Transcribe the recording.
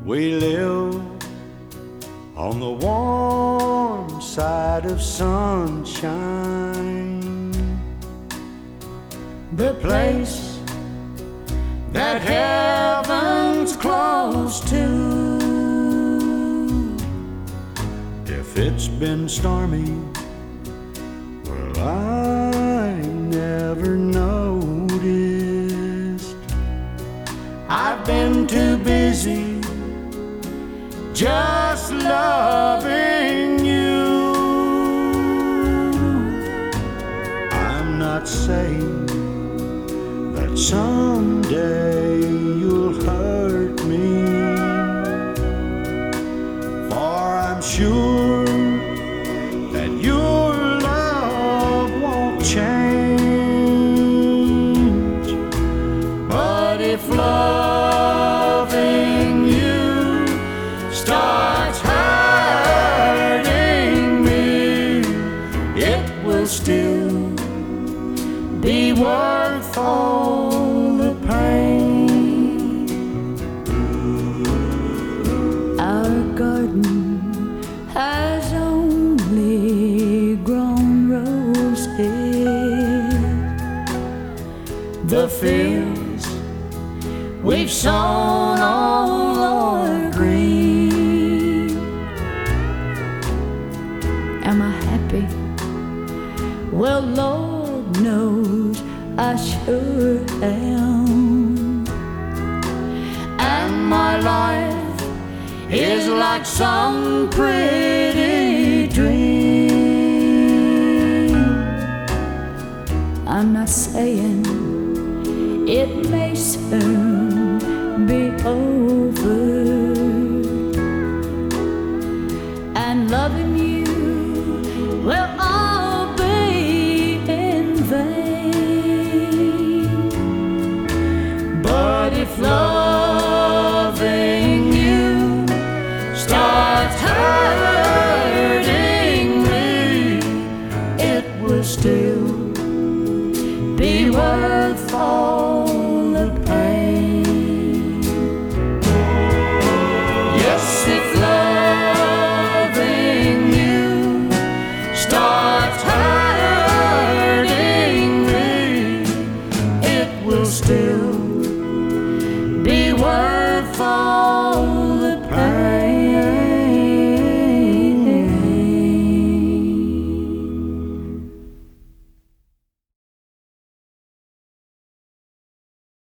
We live on the warm side of sunshine, the place that heaven's close to. If it's been stormy, well, I never noticed. I've been too busy just loving you. I'm not saying that someday you'll hurt me, for I'm sure that your love won't change. But if loving you starts hurting me, it will still be worth all the pain. Our garden has only grown roses. The fields we've sown all are green. Am I happy? Well, Lord knows I sure am. And my life is like some pretty dream. I'm not saying it may soon be over, and loving you will all be in vain. But if love